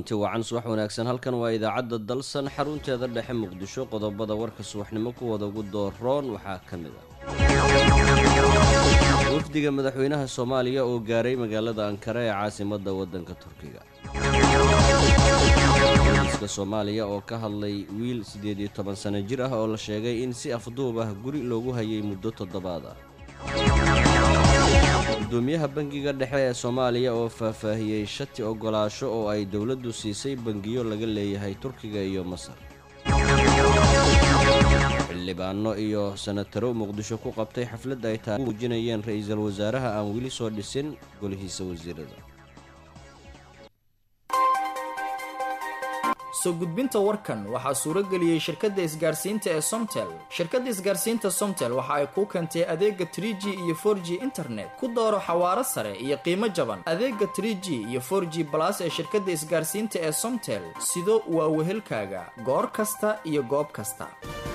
kulanti wacan subax wanaagsan halkan waa idaacadda dalsan xarunteeda dhexe muqdisho qodobada warka subaxnimo kuwada ugu dooroon waxaa ka mid ah wafdiga madaxweynaha Soomaaliya oo gaaray magaalada Ankara ee caasimadda waddanka Turkiga Booliska Soomaaliya oo ka hadlay wiil 18 sano jir ah oo la sheegay in si afduub ah guri loogu hayay muddo 7 ah gudoomiyaha bangiga dhexe ee Soomaaliya oo faahfaahiyay shati ogolaasho oo ay dawladdu siisay bangiyo laga leeyahay Turkiga iyo Masar xildhibaano iyo senataro Muqdisho ku qabtay xaflad ay muujinayeen ra'iisul wasaaraha aan wili soo dhisin golihiisa wasiirada soo gudbinta warkan waxaa suurageliyay geliyay shirkadda isgaarsiinta ee Somtel. Shirkadda isgaarsiinta Somtel waxa ay ku keentay adeega 3G iyo 4G internet ku dooro xawaare sare iyo qiimo jaban. Adeega 3G iyo 4G Plus ee shirkadda isgaarsiinta ee Somtel sidoo waa wehelkaaga goor kasta iyo goob kasta.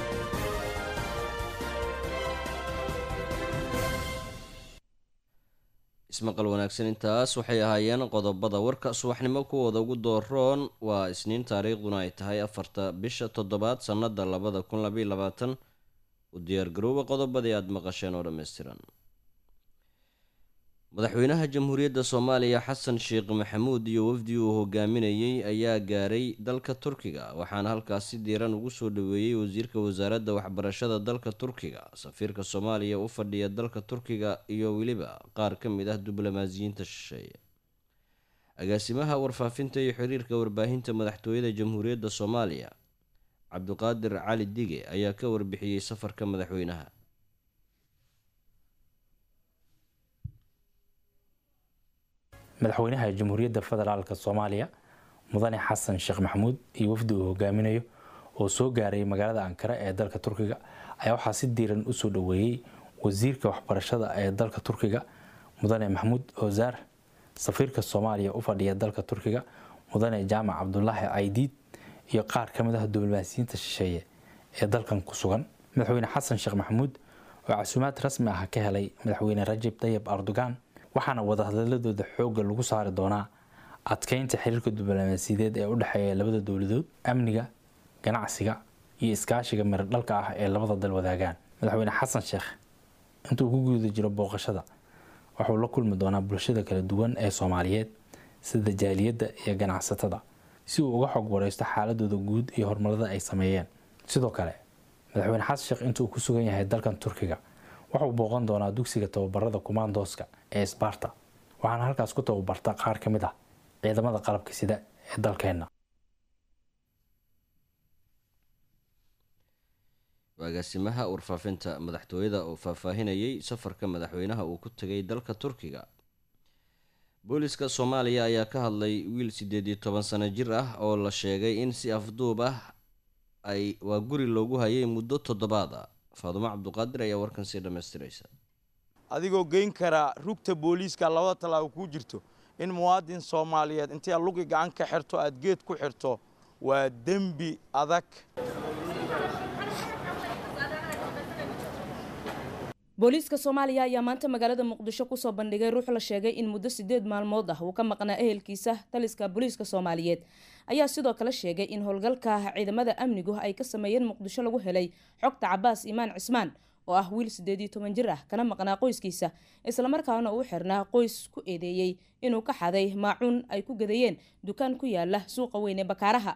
ismaqal wanaagsan intaas waxay ahaayeen qodobada warka subaxnimo kuwada ugu dooroon waa isniin taariikhduna ay tahay 4 bisha 7 sanada 2022 u diyaar garooba qodobadii aad maqasheen oo dhameystiran madaxweynaha jamhuuriyadda Soomaaliya Xasan Sheekh Maxamuud iyo wafdi uu hogaaminayay ayaa gaaray dalka Turkiga waxaana halkaas si diiran ugu soo dhaweeyay wasiirka wasaaradda waxbarashada dalka Turkiga safiirka Soomaaliya u fadhiya dalka Turkiga iyo waliba qaar ka mid ah diblomaasiyiinta shisheeye agaasimaha warfaafinta iyo xiriirka warbaahinta madaxtooyada jamhuuriyadda Soomaaliya Cabduqaadir Cali Dige ayaa ka warbixiyay safarka madaxweynaha madaxweynaha jamhuuriyadda federaalka Soomaaliya mudane Xasan Sheekh Maxamuud iyo wafdi uu hogaaminayo oo soo gaaray magaalada Ankara ee dalka Turkiga ayaa waxa si diiran u soo dhaweeyay wasiirka waxbarashada ee dalka Turkiga mudane Maxamuud Ozaar safiirka Soomaaliya u fadhiya dalka Turkiga mudane Jaamac Cabdullaahi Aydiid iyo qaar ka mid ah diblomaasiyiinta shisheeye ee dalkan ku sugan madaxweyne Xasan Sheekh Maxamuud oo casuumaad rasmi ah ka helay madaxweyne Rajab Tayyip Erdogan waxaana wada hadalladooda xoogga lagu saari doonaa adkeynta xiriirka diblomaasiyadeed ee u dhaxeeya labada dawladood amniga ganacsiga iyo iskaashiga miradhalka ah ee labada dal wadaagaan madaxweyne Xasan Sheekh intuu ku guuda jiro booqashada wuxuu la kulmi doonaa bulshada kala duwan ee Soomaaliyeed sida jaaliyadda iyo ganacsatada si uu uga xog wareysto xaaladooda guud iyo horumarada ay sameeyeen sidoo kale madaxweyne Xasan Sheekh intuu ku sugan yahay dalkan Turkiga wuxuu booqan doonaa dugsiga tababarada Kumaandooska ee Sparta waxaana halkaas ku tababarta qaar ka mid ah ciidamada qalabka sida ee dalkeena agaasimaha warfaafinta madaxtooyada oo faahfaahinayay safarka madaxweynaha uu ku tagay dalka Turkiga booliska Soomaaliya ayaa ka hadlay wiil 18 sano jir ah oo la sheegay in si afduub ah ay waa guri loogu hayay muddo 7 ah Faadumo Cabduqaadir ayaa warkan si dhameystiraysa adigoo geyn kara rugta booliska labada talaabo ku jirto in muwaadin Soomaaliyeed intii luqi gacan ka xirto aad geed ku xirto waa dambi adag booliska Soomaaliya ayaa maanta magaalada Muqdisho ku soo bandhigay ruux la sheegay in muddo 8 maalmood ah uu ka maqnaa ehelkiisa taliska booliska Soomaaliyeed ayaa sidoo kale sheegay in howlgalka ciidamada amnigu ay ka sameeyeen Muqdisho lagu helay xogta Cabaas Imaan Cismaan oo ah wiil 18 jir ah kana maqnaa qoyskiisa isla markaana uu xirnaa qoys ku eedeeyay inuu ka xaday maacuun ay ku gadayeen dukaan ku yaala suuqa weyn ee Bakaaraha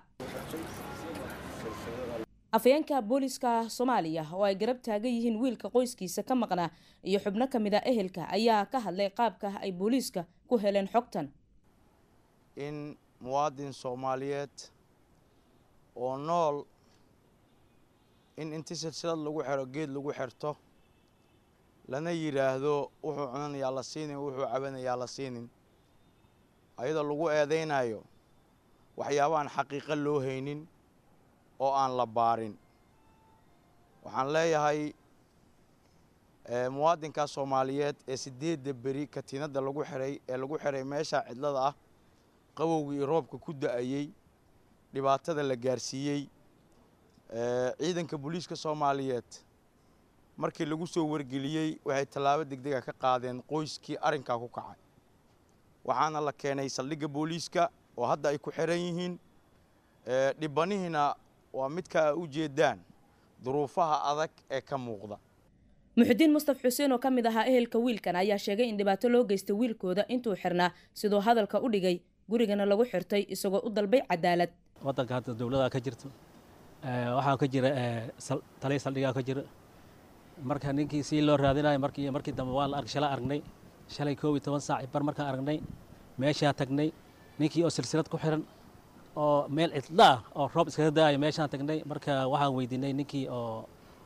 afayeenka booliska Soomaaliya oo ay garab taagan yihiin wiilka qoyskiisa ka maqnaa iyo xubno kamid ah ehelka ayaa ka hadlay qaabka ay booliska ku heleen xogtan in muwaadin Soomaaliyeed oo nool in intii silsilad lagu xiro geed lagu xirto lana yiraahdo wuxuu cunanayaa la siinin wuxuu cabanayaa la siinin ayada lagu eedeynayo waxyaabaan xaqiiqo loo haynin oo aan la baarin waxaan leeyahay muwaadinka Soomaaliyeed ee 8 bari katiinada lagu xiray meesha cidlada ah qabowga iyo roobka ku da'ayay dhibaatada la gaarsiiyay ciidanka booliska Soomaaliyeed markii lagu soo wargeliyay waxay talaabo degdeg ah ka qaadeen qoyskii arinka ku kacay waxaana la keenay saldhigga booliska oo hadda ay ku xiran yihiin dhibanihiina waa midka ay u jeedaan duruufaha adag ee ka muuqda. muxudiin mustaf xuseen oo ka mid ahaa ehelka wiilkan ayaa sheegay in dhibaato loo geystay wiilkooda intuu xirnaa sidoo hadalka u dhigay gurigana lagu xirtay isagoo u dalbay cadaalad. waddanka hadda dowladda ka jirto waxaa ka jira taliya saldhigaa ka jira marka ninkii si loo raadinayo markii dambe waa la aragnay shalay 12 saac bar markaan aragnay meeshaan tagnay ninkii oo silsilad ku xiran oo meel cidla oo roob iskaga daayo meeshaan tagnay marka waxaan weydiinay ninkii oo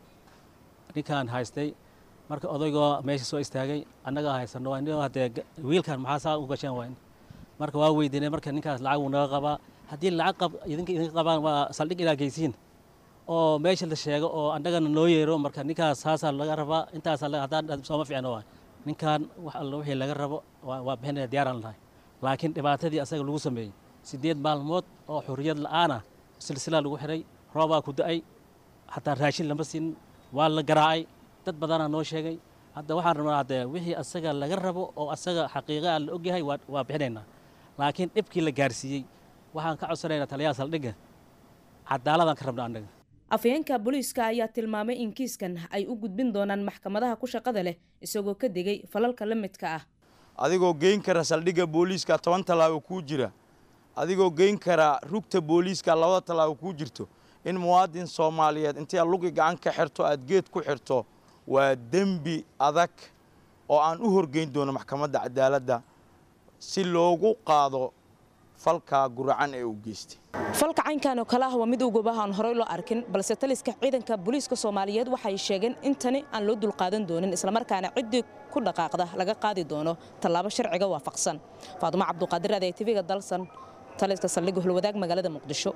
ninkaan haystay marka odaygoo meesha soo istaagay annaga haysano waa inuu hadee wiilkan maxaa saa u gashaan wayn marka waa weydiinay marka ninkaas lacag uu naga qabaa haddii lacag idinka qabaan waa saldhig ilaa geysiin oo meesha la sheego oo annagana noo yeero marka ninkaas saasaa laga rabaa intaas haddaan sooma fiicno waay ninkan wax alla wixii laga rabo waa bixinaya diyaaraan lahay laakiin dhibaatadii asaga lagu sameeyey 8 maalmood oo xurriyad la'aana silsilaa lagu xiray roobaa ku da'ay xataa raashin lama siin waa la garaacay dad badanaa noo sheegay hadda waxaan rabnaa hadee wixii asaga laga rabo oo asaga xaqiiqa la ogyahay waa bixinaynaa laakiin dhibkii la gaarsiiyey waxaan ka codsanaynaa taliyaha saldhigga cadaaladaan ka rabnaa annaga. afhayeenka booliiska ayaa tilmaamay in kiiskan ay u gudbin doonaan maxkamadaha ku shaqada leh isagoo ka digay falalka la midka ah. adigoo geyn kara saldhigga booliiska 10 talaabo ku jira adigoo geyn kara rugta booliiska 2 talaabo ku jirto in muwaadin Soomaaliyeed intii lugi gacan ka xirto aad geed ku xirto waa dembi adag oo aan u horgeyn doono maxkamadda cadaaladda si loogu qaado falka guracan ee uu geystay. falka caynkan oo kale ah waa mid ugu baahan horey loo arkin balse taliska ciidanka booliiska Soomaaliyeed waxay sheegeen in tani aan loo dul qaadan doonin isla markaana cidii ku dhaqaaqda laga qaadi doono tallaabo sharciga waafaqsan. Faaduma Cabduqaadir ee TV-ga Dalsan taliska saldhigga Hulwadaag magaalada Muqdisho.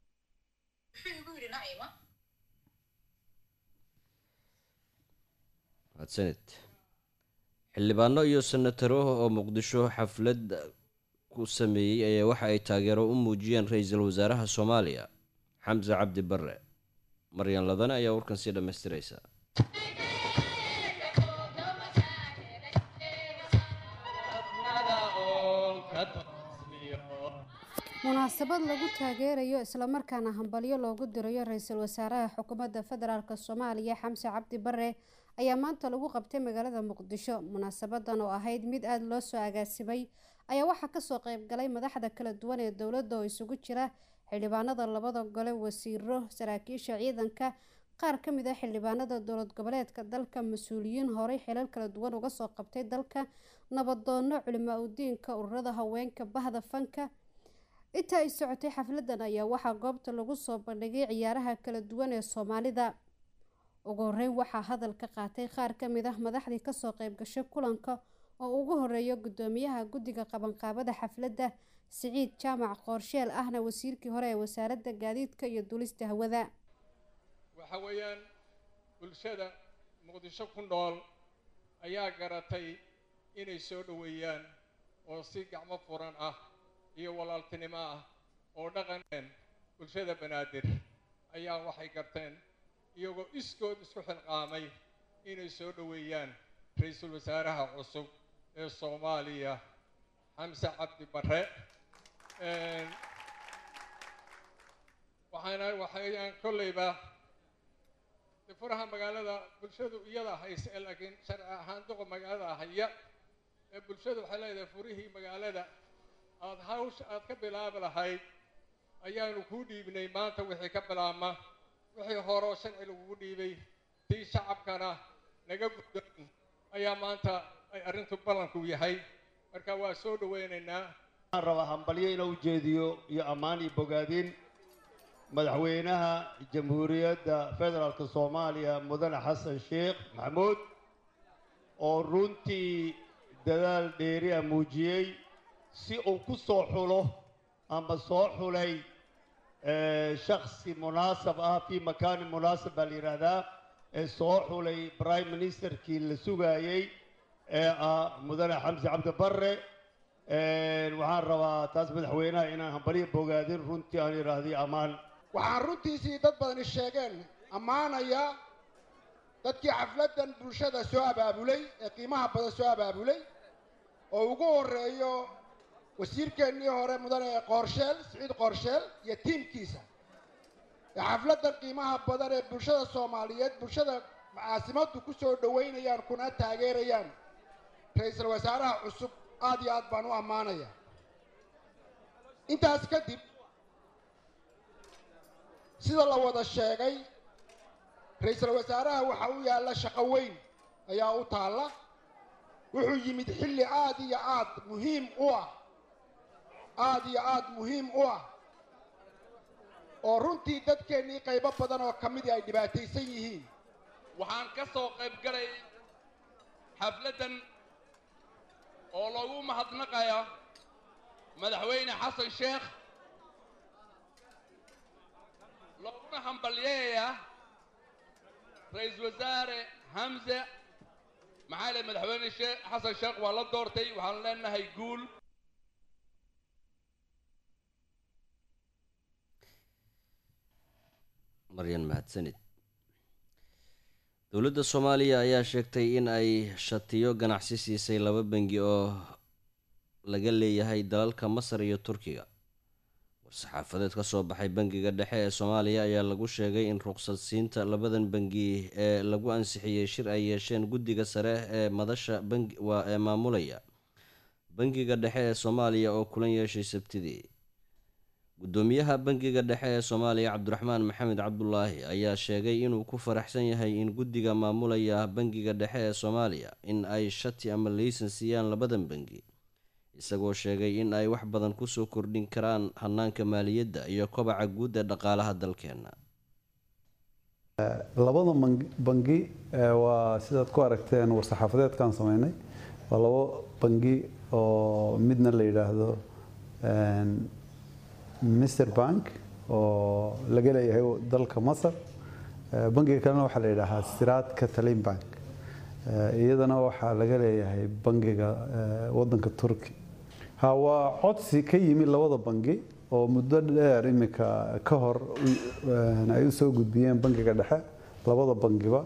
xildhibaano iyo senataro oo Muqdisho xaflad ku sameeyay ayaa waxa ay taageero u muujiyeen ra'iisul wasaaraha Soomaaliya Xamse Cabdi Barre. Maryan Ladane ayaa warkan si dhameystiraysa. munaasabad lagu taageerayo isla markaana hambalyo loogu dirayo ra'iisul wasaaraha xukuumadda federaalka Soomaaliya Xamse Cabdi Barre ayaa maanta lagu qabtay magaalada Muqdisho. munaasabadan oo ahayd mid aad loo soo agaasimay ayaa waxaa ka soo qayb galay madaxda kala duwan ee dowladda oo isugu jira xildhibaanada labada gole, wasiiro, saraakiisha ciidanka, qaar ka mid ah xildhibaanada dowlad goboleedka dalka, mas'uuliyiin horey xilal kala duwan uga soo qabtay dalka, nabadoono, culimaa u diinka, ururada haweenka, bahda fanka. inta ay socotay xafladan ayaa waxaa goobta lagu soo bandhigay ciyaaraha kala duwan ee Soomaalida. ugu horeyn waxaa hadal ka qaatay qaar ka mid ah madaxdii ka soo qayb gashay kulanka oo ugu horeeyo gudoomiyaha guddiga qabanqaabada xafladda Siciid Jaamac Qorsheel ahna wasiirkii hore ee wasaaradda gaadiidka iyo duulista hawada. waxa weeyaan bulshada Muqdisho ku nool ayaa garatay inay soo dhaweeyaan oo si gacmo furan ah iyo walaaltinimo ah oo dhaqaneen bulshada Banaadir ayaa waxay garteen iyagoo iskood isku xilqaamay inay soo dhaweeyaan ra'iisul wasaaraha cusub ee Soomaaliya Xamse Cabdi Barre. waxaan kolleyba furaha magaalada bulshadu iyada haysa laakiin sharci ahaan duqa magaalada haya ee bulshadu waxay leedahay furihii magaalada aad ka bilaabi lahayd ayaanu kuu dhiibnay maanta wixii ka bilaabma wixii hore oo sharci lagugu dhiibay tii shacabkana naga guddoon ayaa maanta ay arrintu ballanku yahay marka waa soo dhaweynaynaa. waxaan rabaa hambalyo inuu jeediyo iyo ammaan iyo bogaadin madaxweynaha jamhuuriyadda federaalka Soomaaliya mudane Xasan Sheekh Maxamuud oo runtii dadaal dheeri ah muujiyay si uu ku soo xulo ama soo xulay shakhsi munaasab ah fi makaan munaasab baa la yiraahdaa ee soo xulay prime ministerkii la sugayay ee mudane Xamse Cabdi Barre. waxaan rabaa taas madaxweynaha inaan hambalyo bogaadin runtii aan yiraahdo ammaan. waxaan runtiisii dad badan sheegeen ammaanaya dadkii xafladan bulshada soo abaabulay ee qiimaha badan soo abaabulay oo ugu horeeyo wasiirkeennii hore mudane qorsheel siciid qorsheel iyo tiimkiisa xafladdan qiimaha badan ee bulshada Soomaaliyeed bulshada caasimaddu ku soo dhaweynayaan kuna taageerayaan ra'iisul wasaaraha cusub aad iyo aad baan u ammaanayaa intaas kadib sida la wada sheegay ra'iisul wasaaraha waxa uu yaalla shaqo weyn ayaa u taala wuxuu yimid xilli aad iyo aad muhiim u ah oo runtii dadkeennii qaybo badan oo ka mid ay dhibaataysan yihiin waxaan ka soo qayb galay xafladdan oo lagu mahadnaqaya madaxweyne xasan sheekh looguna hambalyeeya ra'iisul wasaare Hamza maxaa madaxweyne xasan sheekh waa la doortay waxaan leenahay guul maryan mahadsanid dowladda Soomaaliya ayaa sheegtay in ay shatiyo ganacsi siisay 2 bangi oo laga leeyahay dalalka Masar iyo Turkiga war-saxaafadeed ka soo baxay bangiga dhexe ee Soomaaliya ayaa lagu sheegay in ruqsad siinta 2 bangi ee lagu ansixiyay shir ay yeesheen guddiga sare ee madasha ee maamulaya bangiga dhexe ee Soomaaliya oo kulan yeeshay Sabtidii gudoomiyaha bangiga dhexe ee Soomaaliya Cabdiraxmaan Maxamed Cabdullaahi ayaa sheegay inuu ku faraxsan yahay in guddiga maamulaya bangiga dhexe ee Soomaaliya in ay shati ama laysan siiyaan 2 bangi isagoo sheegay in ay wax badan ku soo kordhin karaan hanaanka maaliyadda iyo kobaca guud ee dhaqaalaha dalkeena. labada bangi waa sidaad ku aragteen war-saxaafadeedkan sameynay waa 2 bangi oo midna la yiraahdo Mr Bank oo laga leeyahay dalka Masar bangiga kalena waxa la yiraahdaa Siraat Catalin Bank iyadana waxa laga leeyahay bangiga wadanka Turki waa codsi ka yimi 2 bangi oo muddo dheer imika ka hor ay u soo gudbiyeen bangiga dhexe 2 bangiba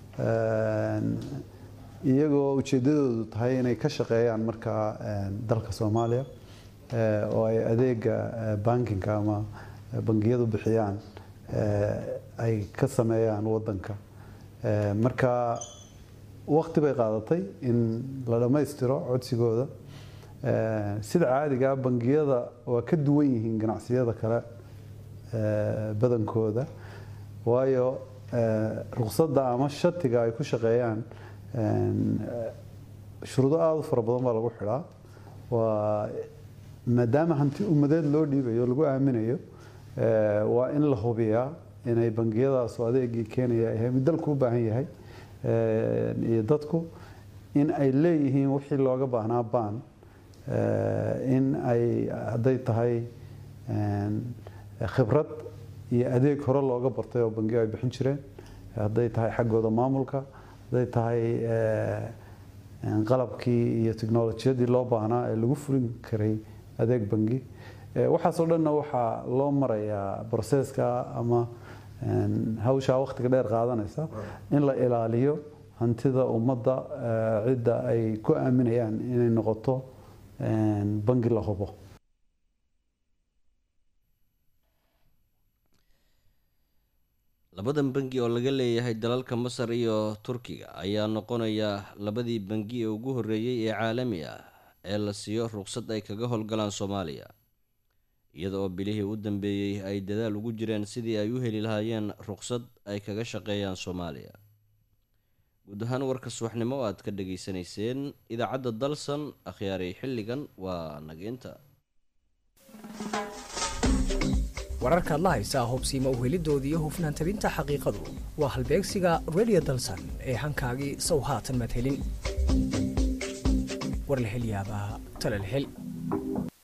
iyagoo ujeedadoodu tahay inay ka shaqeeyaan marka dalka Soomaaliya oo ay adeega bankinka ama bangiyadu bixiyaan ay ka sameeyaan wadanka marka waqti bay qaadatay in la dhameystiro codsigooda sida caadiga bangiyada waa ka duwan yihiin ganacsiyada kale badankooda waayo ruqsadda ama shatiga ay ku shaqeeyaan shuruudo aad u fara badan baa lagu xidhaa waa maadaama hanti ummadeed loo dhiibayo lagu aaminayo waa in la hubiyaa inay bangiyadaas oo adeegii keenaya yahay mid dalku u baahan yahay iyo dadku in ay leeyihiin wixii looga baahnaa baan in ay hadday tahay khibrad iyo adeeg hore looga bartay oo bangiyo ay bixin jireen hadday tahay xaggooda maamulka hadday tahay qalabkii iyo tiknoolajiyadii loo baahnaa ee lagu fulin karay adeeg bangi waxaas oo dhanna waxaa loo marayaa processka ama hawsha waqtiga dheer qaadanaysa in la ilaaliyo hantida ummadda cidda ay ku aaminayaan inay noqoto bangi la hubo labadan bangi oo laga leeyahay dalalka Masar iyo Turkiga ayaa noqonaya 2 bangi ee ugu horeeyay ee caalami ah ee la siiyo ruqsad ay kaga howlgalaan Soomaaliya iyada oo bilihii u dambeeyay ay dadaal ugu jireen sidii ay u heli lahaayeen ruqsad ay kaga shaqeeyaan Soomaaliya guud ahaan warka subaxnimo aad ka dhageysanayseen idaacadda Dalsan akhyaaray xilligan waa nageenta wararka la haysa hubsiimo u helidoodii hufnaan tabinta xaqiiqadu waa halbeegsiga Radio Dalsan ee hankaagii soo haatan mad helin war la heliyaaba tala la hel